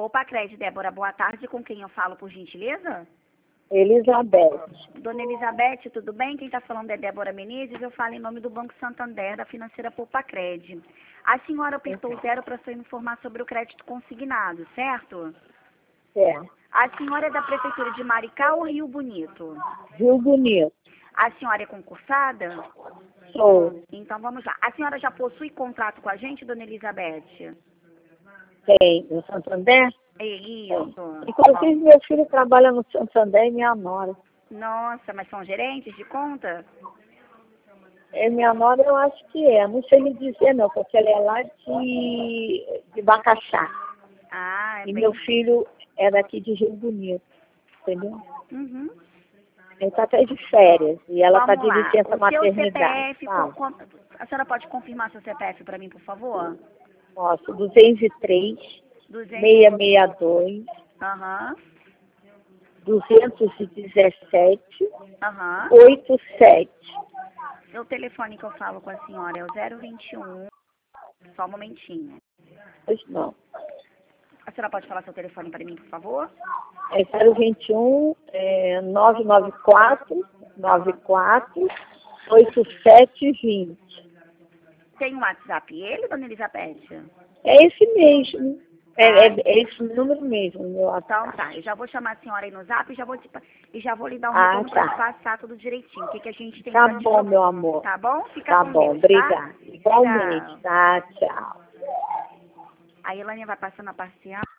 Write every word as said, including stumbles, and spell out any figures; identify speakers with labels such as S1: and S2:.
S1: Poupa Crédito, Débora, boa tarde. Com quem eu falo, por gentileza?
S2: Elizabeth.
S1: Dona Elizabeth, tudo bem? Quem está falando é Débora Menezes. Eu falo em nome do Banco Santander, da financeira Poupa Crédito. A senhora apertou o zero para só informar sobre o crédito consignado, certo?
S2: Certo.
S1: A senhora é da Prefeitura de Maricá ou Rio Bonito?
S2: Rio Bonito.
S1: A senhora é concursada?
S2: Sou.
S1: Então vamos lá. A senhora já possui contrato com a gente, Dona Elizabeth?
S2: Tem. No Santander?
S1: É isso.
S2: Inclusive, meu filho trabalha no Santander e minha nora.
S1: Nossa, mas são gerentes de conta?
S2: É, minha nora eu acho que é. Não sei lhe dizer não, porque ela é lá de, de Bacaxá.
S1: Ah, é
S2: E
S1: bem...
S2: meu filho é daqui de Rio Bonito. Entendeu?
S1: Uhum.
S2: Ele está até de férias. E ela está
S1: Vamos
S2: de
S1: lá.
S2: licença
S1: O seu C P
S2: maternidade.
S1: F,
S2: Fala.
S1: com- com- a senhora pode confirmar seu C P F para mim, por favor?
S2: Posso. duzentos e três,
S1: duzentos.
S2: seiscentos e sessenta e dois,
S1: Aham,
S2: duzentos e dezessete,
S1: aham.
S2: oitenta e sete.
S1: O telefone que eu falo com a senhora é o zero vinte e um. Só um momentinho.
S2: Pois não.
S1: A senhora pode falar seu telefone para mim, por favor?
S2: É zero vinte e um, é, nove nove quatro, nove quatro, oito sete vinte.
S1: Tem um WhatsApp ele, Dona Elizabeth?
S2: É esse mesmo. É, é,
S1: Ai.
S2: é esse número mesmo, meu
S1: Então
S2: WhatsApp.
S1: tá, eu já vou chamar a senhora aí no zap e já vou, te, e já vou lhe dar um
S2: Ah,
S1: retorno para
S2: tá.
S1: passar tudo direitinho. O que, que a gente tem
S2: Tá
S1: pra te
S2: bom, meu
S1: propor.
S2: amor.
S1: Tá bom? Fica
S2: Tá
S1: com
S2: bom,
S1: Deus, tá?
S2: obrigada. Igualmente,
S1: Tchau.
S2: tá? Tchau.
S1: A Elânia vai passando a parcial.